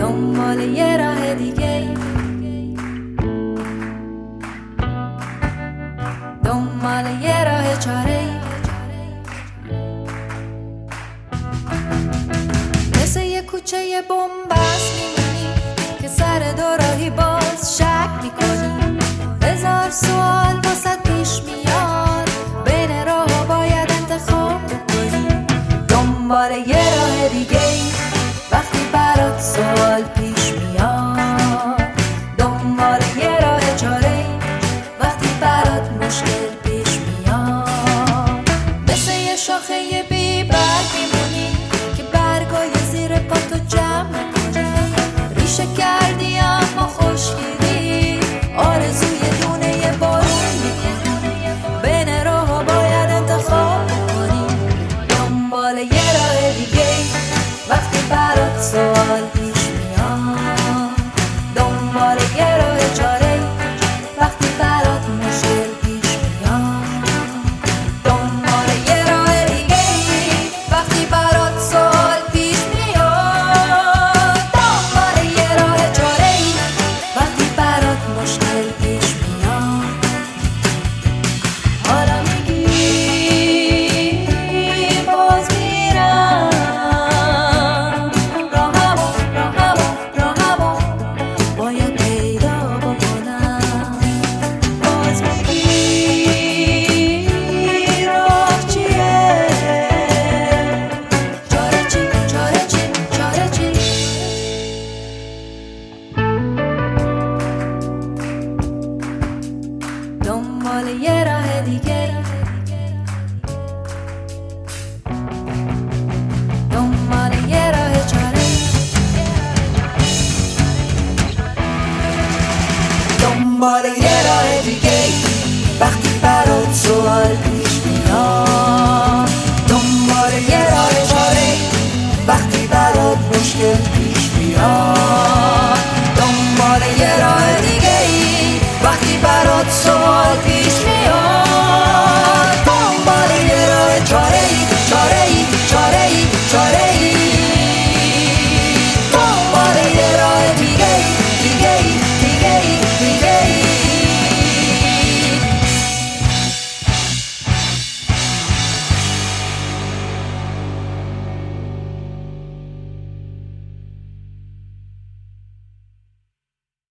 دنبال یه راه دیگه، دنبال یه راه چاره، مثل یه کوچه بنبست میمونی که سر دوراهی باز شک میکنی، هزار سوال واسط پیش میاد، بین راه باید انتخاب بکنی. دنبال یه راه دیگه وقتی برات سوال پیش میاد، دنبال یه راه چاره وقتی برات مشکل پیش میاد، مثل یه شاخه بی برگ میمونی که برگای زیر پاتو جمع میکنی، ریشه کردی اما خشکیدی، آرزوی دونه یه بارون میکنی، بین راه باید انتخاب بکنی. دنبال یه راه دیگه وقتی برات سوال